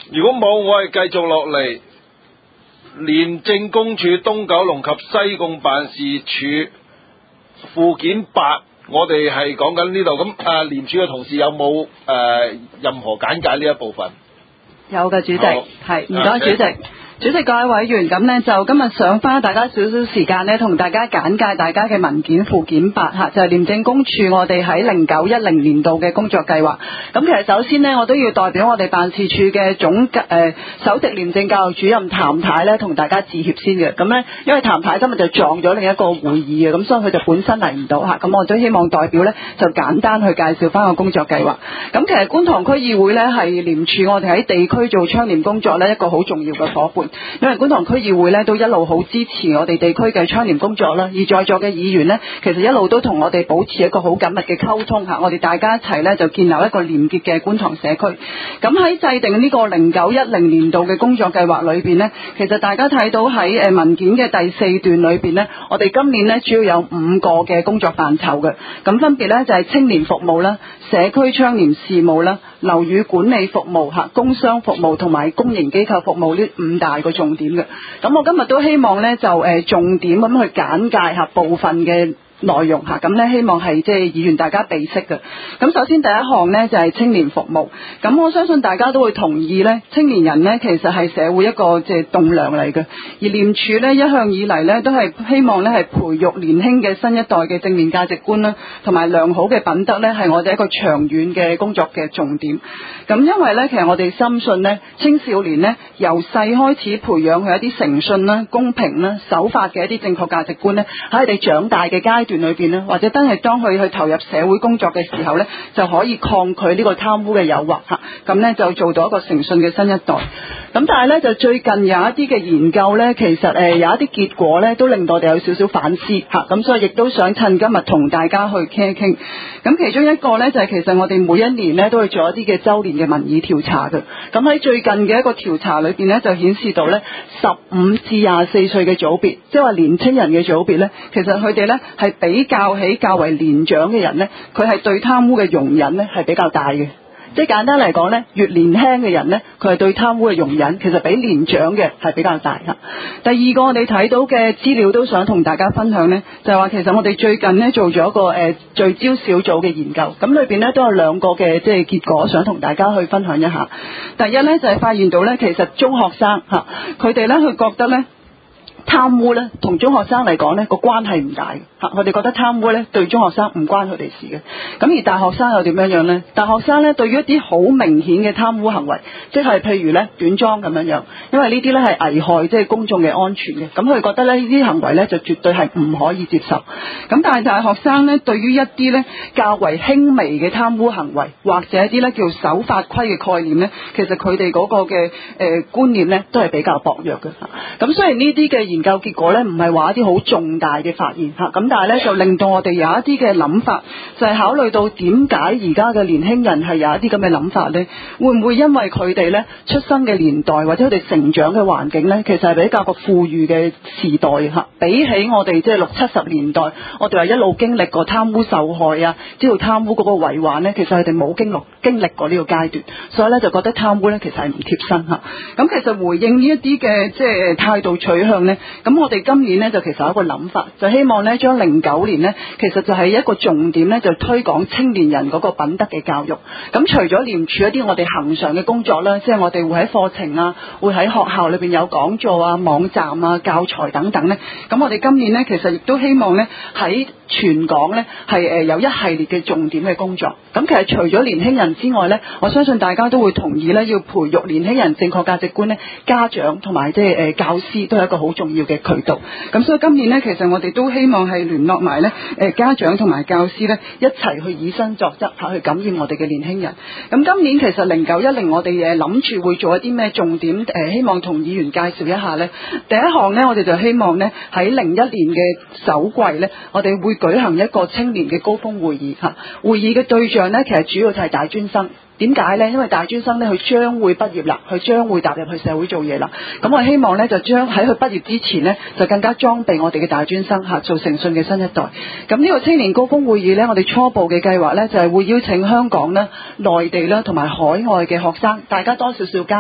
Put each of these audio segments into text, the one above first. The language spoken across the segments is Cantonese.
如果冇，我係繼續落嚟。廉政公署東九龍及西貢辦事處附件8，我哋係講緊呢度。咁廉署嘅同事有冇任何簡介呢一部分？ 有嘅，主席，係唔該，主席。主席，各位委員，咁呢就今日想花大家少少時間呢，同大家簡介大家嘅文件附件8嚇，就係廉政公署我哋喺0910年度嘅工作計劃。咁其實首先呢，我都要代表我哋辦事處嘅首席廉政教育主任譚太呢，同大家致歉先嘅。咁呢，因為譚太今日就撞咗另一個會議嘅，咁所以佢就本身嚟唔到嚇。咁我都希望代表呢，就簡單去介紹翻個工作計劃。咁其實觀塘區議會呢，係廉署我哋喺地區做倡廉工作呢，一個好重要嘅伙伴。因為觀塘區議會咧都一路好支持我哋地區嘅倡廉工作啦，而在座嘅議員呢，其實一路都同我哋保持一個好緊密嘅溝通嚇，我哋大家一齊呢，就建立一個廉潔嘅觀塘社區。咁喺制定呢個0910年度嘅工作計劃裏邊呢，其實大家睇到喺文件嘅第4段裏邊呢，我哋今年呢，主要有5個嘅工作範疇嘅，咁分別呢，就係青年服務啦、社區倡廉事務啦、樓宇管理服務嚇、工商服務同埋公營機構服務呢5大個重點嘅。咁我今日都希望呢，就重點咁去簡介下部分嘅內容嚇，咁呢希望係即係議員大家備識嘅。咁首先第一項呢，就係青年服務，咁我相信大家都會同意呢，青年人呢其實係社會一個即係棟樑嚟嘅，而廉署呢，一向以嚟呢，都係希望呢係培育年輕嘅新一代嘅正面價值觀啦，同埋良好嘅品德呢，係我哋一個長遠嘅工作嘅重點。咁因為呢，其實我哋深信呢，青少年呢，由細開始培養佢一啲誠信啦、公平啦、守法嘅一啲正確價值觀呢，喺佢哋長大嘅階段裏邊呢，或者真係當佢去投入社會工作嘅時候呢，就可以抗拒呢個貪污嘅誘惑嚇，咁呢就做到一個誠信嘅新一代。咁但係呢，就最近有一啲嘅研究呢，其實有一啲結果呢，都令到我哋有少少反思嚇，咁所以亦都想趁今日同大家去傾一傾。咁其中一個呢，就係其實我哋每一年呢，都會做一啲嘅週年嘅民意調查嘅。咁喺最近嘅一個調查裏邊呢，就顯示到呢15至24歲嘅組別，即係話年青人嘅組別呢，其實佢哋呢係比較起較為年長嘅人呢，佢係對貪污嘅容忍呢係比較大嘅。即係簡單嚟講呢，越年輕嘅人呢，佢係對貪污嘅容忍其實比年長嘅係比較大嚇。第二個我哋睇到嘅資料都想同大家分享呢，就係話其實我哋最近呢做咗一個聚焦小組嘅研究，咁裏邊呢都有2個嘅即係結果想同大家去分享一下。第一呢，就係發現到呢，其實中學生嚇佢哋呢，佢覺得呢，貪污呢同中學生嚟講呢個關係唔大嚇，佢哋覺得貪污呢對中學生唔關佢哋事嘅。咁而大學生又點樣呢？大學生呢對於一啲好明顯嘅貪污行為，即係譬如呢短裝咁樣，因為呢啲呢係危害即係公眾嘅安全嘅，咁佢哋覺得呢啲行為呢就絕對係唔可以接受。咁但係大學生呢對於一啲呢較為輕微嘅貪污行為，或者一啲呢叫守法規嘅概念呢，其實佢哋嗰個嘅觀念呢都係比較薄弱嘅。咁雖然呢啲嘅研究結果呢唔係話一啲好重大嘅發現嚇，咁但係呢就令到我哋有一啲嘅諗法，就係考慮到點解而家嘅年輕人係有一啲咁嘅諗法呢？會唔會因為佢哋呢出生嘅年代或者佢哋成長嘅環境呢，其實係比較個富裕嘅時代嚇，比起我哋即係60、70年代，我哋話一路經歷過貪污受害啊，知道貪污嗰個遺患呢，其實佢哋冇經歷過呢個階段，所以呢就覺得貪污呢其實係唔貼身嚇。咁其實回應呢一啲嘅即係態度取向呢，咁我哋今年呢就其實有一個諗法，就希望呢將09年呢，其實就係一個重點呢，就推廣青年人嗰個品德嘅教育。咁除咗廉署一啲我哋恆常嘅工作啦，即係我哋會喺課程啊，會喺學校裏邊有講座啊、網站啊、教材等等呢。咁我哋今年呢，其實亦都希望呢喺全港呢係有一系列嘅重點嘅工作。咁其實除咗年輕人之外呢，我相信大家都會同意呢，要培育年輕人正確價值觀呢，家長同埋即係教師都係一個好重要嘅渠道。咁所以今年呢，其實我哋都希望係聯絡埋呢家長同埋教師呢，一齊去以身作則去感染我哋嘅年輕人。咁今年其實0910我哋諗住會做一啲咩重點希望同議員介紹一下呢。第一項呢，我哋就希望呢喺01年嘅首季呢，我哋會舉行一個青年嘅高峰會議嚇。會議嘅對象呢，其實主要就係大專生。點解呢？因為大專生呢，佢將會畢業啦，佢將會踏入去社會做嘢啦。咁我希望呢，就將喺佢畢業之前呢，就更加裝備我哋嘅大專生嚇，做誠信嘅新一代。咁呢個青年高峰會議呢，我哋初步嘅計劃呢，就係會邀請香港啦、內地啦同埋海外嘅學生，大家多少少交流，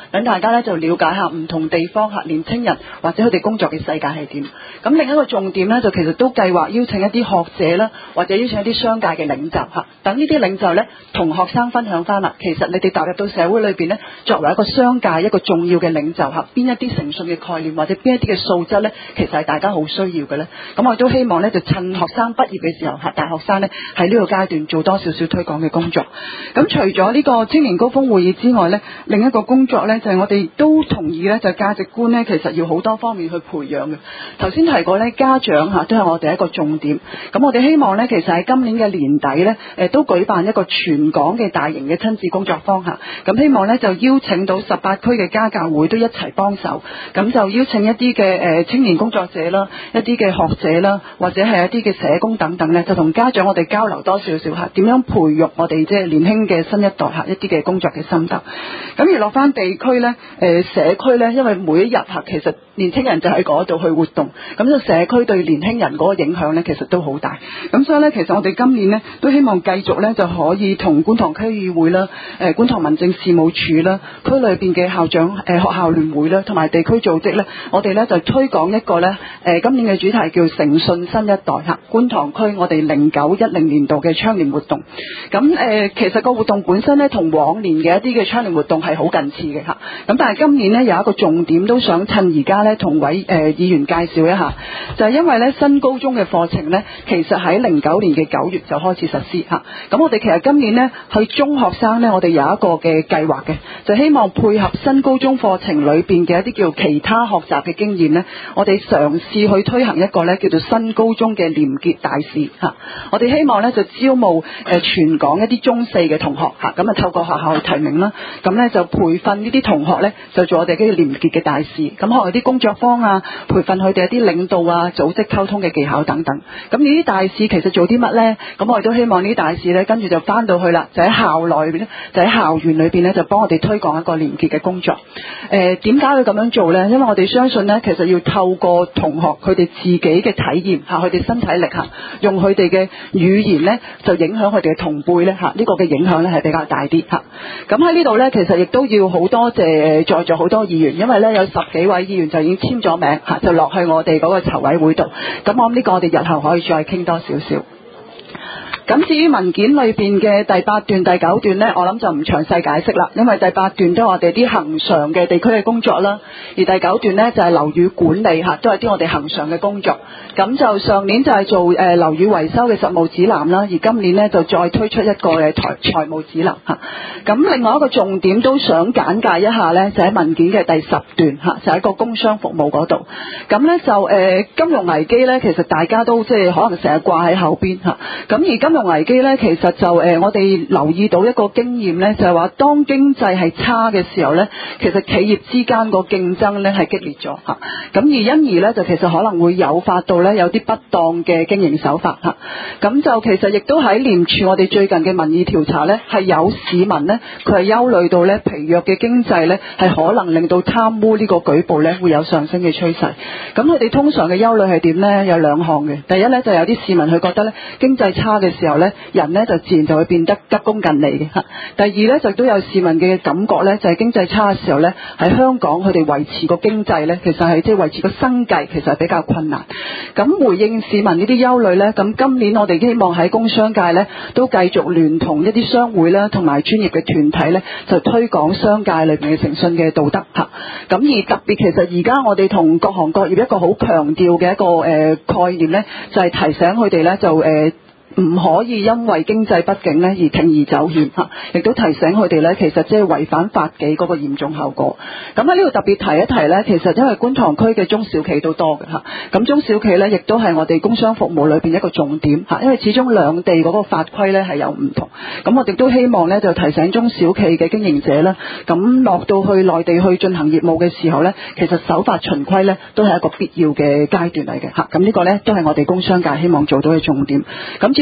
等大家咧就了解下唔同地方年青人或者佢哋工作嘅世界係點。咁另一個重點咧就其實都計劃邀請一啲學者啦，或者邀請一啲商界嘅領袖等呢啲領袖咧同學生分享翻啦。其實你哋踏入到社會裏邊咧，作為一個商界一個重要嘅領袖邊一啲誠信嘅概念或者邊一啲嘅素質咧，其實係大家好需要嘅咧。咁我都希望咧就趁學生畢業嘅時候大學生咧喺呢個階段做多少少推廣嘅工作。咁除咗呢個青年高峰會議之外咧，另一個工作咧就係我哋都同意咧，就價值觀咧其實要好多方面去培養嘅。頭先提過咧，家長都係我哋一個重點。咁我哋希望咧，其實喺今年嘅年底咧，都舉辦一個全港嘅大型嘅親子工作坊咁希望咧就邀請到18區嘅家教會都一齊幫手，咁就邀請一啲嘅青年工作者啦，一啲嘅學者啦，或者係一啲嘅社工等等咧，就同家長我哋交流多少少點樣培育我哋即係年輕嘅新一代一啲嘅工作嘅心得。咁而落翻地區咧，社區咧，因為每一日其實年青人就喺嗰度去活動，咁就社區對年輕人嗰個影響咧，其實都好大。咁所以咧，其實我哋今年咧都希望繼續咧就可以同觀塘區議會啦、觀塘民政事務處啦、區裏邊嘅校長、學校聯會啦，同埋地區組織咧，我哋咧就推廣一個咧今年嘅主題叫誠信新一代觀塘區我哋0910年度嘅倡廉活動。咁其實個活動本身咧同往年嘅一啲嘅倡廉活動係好近似嘅咁但係今年咧有一個重點都想趁而家咧同位議員介紹一下，就係因為咧新高中嘅課程咧，其實喺09年嘅9月就開始實施咁我哋其實今年咧去中學生咧，我哋有一個嘅計劃嘅，就希望配合新高中課程裏邊嘅一啲叫其他學習嘅經驗咧，我哋嘗試去推行一個咧叫做新高中嘅廉潔大使我哋希望咧就招募全港一啲中四嘅同學咁透過學校去提名啦，咁咧就培訓呢啲同學咧就做我哋嘅廉潔嘅大使，咁學啲工作坊培訓佢哋一啲領導組織溝通嘅技巧等等。咁呢啲大使其實做啲乜咧？咁我哋都希望呢啲大使咧跟住就翻到去啦，就喺校內邊咧，就喺校園裏邊咧就幫我哋推廣一個廉潔嘅工作。點解要咁樣做咧？因為我哋相信咧，其實要透過同學佢哋自己嘅體驗佢哋身體力用佢哋嘅語言咧就影響佢哋嘅同輩咧呢個嘅影響咧係比較大啲咁喺呢度咧，其實亦都要好多謝在座好多議員，因為咧有10幾位議員就已經簽咗名就落去我哋嗰個籌委會度。咁我諗呢個我哋日後可以再傾多少少。咁至於文件裏邊嘅第8段、第9段呢，我諗就唔詳細解釋啦，因為第8段都係我哋啲恆常嘅地區嘅工作啦，而第9段呢，就係樓宇管理都係啲我哋恆常嘅工作。咁就上年就係做樓宇維修嘅實務指南啦，而今年呢，就再推出一個嘅財務指南咁另外一個重點都想簡介一下呢，就喺文件嘅第10段就喺個工商服務嗰度。咁呢，就金融危機呢，其實大家都即係可能成日掛喺後邊咁而金融危機呢，其實就我哋留意到一個經驗呢，就係話當經濟係差嘅時候呢，其實企業之間個競爭呢係激烈咗咁而因而呢，就其實可能會誘發到呢有啲不當嘅經營手法咁就其實亦都喺廉署我哋最近嘅民意調查呢，係有市民呢，佢係憂慮到呢疲弱嘅經濟呢，係可能令到貪污呢個舉報呢會有上升嘅趨勢。咁佢哋通常嘅憂慮係點呢？有2項嘅。第一呢，就有啲市民佢覺得呢經濟差嘅時候呢，人呢就自然就會變得急功近利嘅第二呢，就都有市民嘅感覺呢，就係經濟差嘅時候呢，喺香港佢哋維持個經濟呢，其實係即係維持個生計其實係比較困難。咁回應市民呢啲憂慮呢，咁今年我哋希望喺工商界呢，都繼續聯同一啲商會啦，同埋專業嘅團體呢，就推廣商界裏面嘅誠信嘅道德咁而特別其實而家我哋同各行各業一個好強調嘅一個概念呢，就係提醒佢哋呢，就唔可以因為經濟不景呢而鋌而走險亦都提醒佢哋呢，其實即係違反法紀嗰個嚴重後果。咁喺呢度特別提一提呢，其實因為觀塘區嘅中小企都多嘅咁中小企呢亦都係我哋工商服務裏邊一個重點因為始終兩地嗰個法規呢係有唔同。咁我哋都希望呢，就提醒中小企嘅經營者啦，咁落到去內地去進行業務嘅時候呢，其實守法循規呢都係一個必要嘅階段嚟嘅咁呢個呢，都係我哋工商界希望做到嘅重點。咁至於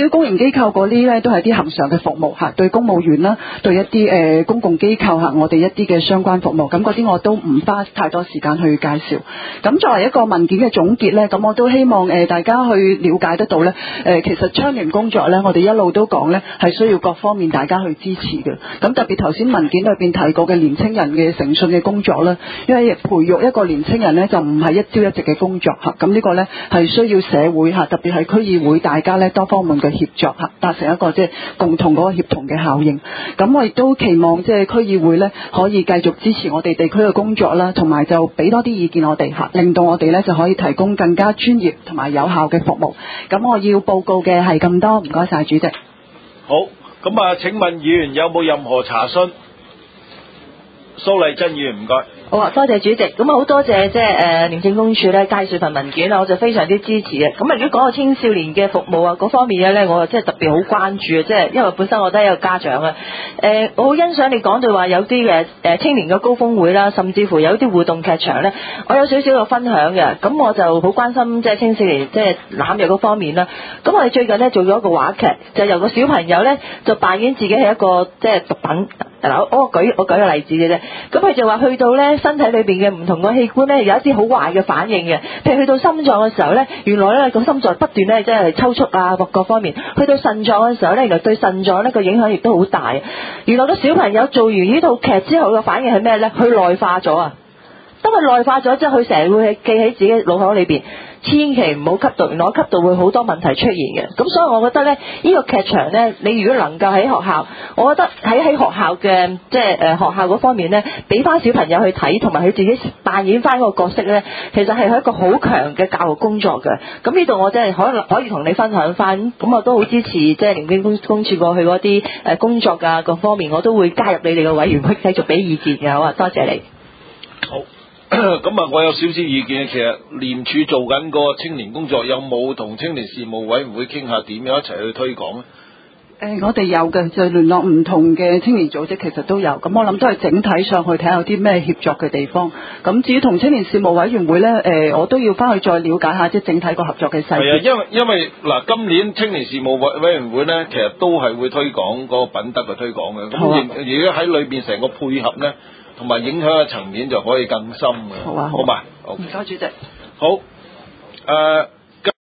於公營機構嗰啲咧，都係啲恆常嘅服務嚇，對公務員啦，對一啲公共機構嚇，我哋一啲嘅相關服務，咁嗰啲我都唔花太多時間去介紹。咁作為一個文件嘅總結咧，咁我都希望大家去了解得到咧，其實倡廉工作咧，我哋一路都講咧係需要各方面大家去支持嘅。咁特別頭先文件裏邊提過嘅年青人嘅誠信嘅工作啦，因為培育一個年青人咧就唔係一朝一夕嘅工作嚇，咁呢個咧係需要社會嚇，特別係區議會大家咧多方面嘅協作嚇，達成一個即係共同嗰個協同嘅效應。咁我亦都期望即係區議會咧可以繼續支持我哋地區嘅工作啦，同埋就俾多啲意見我哋嚇，令到我哋咧就可以提供更加專業同埋有效嘅服務。咁我要報告嘅係咁多，唔該晒主席。 好，咁啊，請問議員有冇任何查詢？蘇麗珍議員唔該。 好啊，多謝主席。咁啊，好多謝即係廉政公署咧介紹份文件啦，我就非常之支持嘅。咁啊，如果講到青少年嘅服務啊嗰方面嘅咧，我即係特別好關注啊，即係因為本身我都係一個家長啊。我好欣賞你講到話有啲嘅青年嘅高峰會啦，甚至乎有啲互動劇場咧，我有少少嘅分享嘅。咁我就好關心即係青少年即係濫藥嗰方面啦。咁我哋最近咧做咗一個話劇，就由個小朋友咧就扮演自己係一個即係毒品。嗱，我舉個例子嘅啫。咁佢就話去到咧身體裏邊嘅唔同個器官咧有一啲好壞嘅反應嘅，譬如去到心臟嘅時候咧，原來咧個心臟不斷咧即係抽搐啊各方面；去到腎臟嘅時候咧，原來對腎臟咧個影響亦都好大。原來個小朋友做完呢套劇之後嘅反應係咩咧？佢內化咗啊！當佢內化咗之後，佢成日會記喺自己腦海裏邊，千祈唔好吸毒，原來吸毒會好多問題出現嘅。咁所以我覺得咧，呢個劇場咧，你如果能夠喺學校，我覺得喺學校嘅即係學校嗰方面咧，俾翻小朋友去睇，同埋佢自己扮演翻嗰個角色咧，其實係一個好強嘅教育工作嘅。咁呢度我真係可以同你分享翻，咁我都好支持即係廉政公署過去嗰啲工作啊各方面，我都會加入你哋嘅委員會繼續俾意見嘅。好啊，多謝你。 好。咁啊，我有少少意見。其實廉署做緊個青年工作，有冇同青年事務委員會傾下點樣一齊去推廣咧？ 我哋有嘅，就聯絡唔同嘅青年組織，其實都有。咁我諗都係整體上去睇下有啲咩協作嘅地方。咁至於同青年事務委員會咧，我都要翻去再了解下即係整體個合作嘅細節。 係啊，因為嗱，今年青年事務委員會咧，其實都係會推廣嗰個品德嘅推廣嘅。咁如果喺裏邊成個配合咧，同埋影響嘅層面就可以更深嘅。 好啊， 好嘛？ 唔該，主席。 好，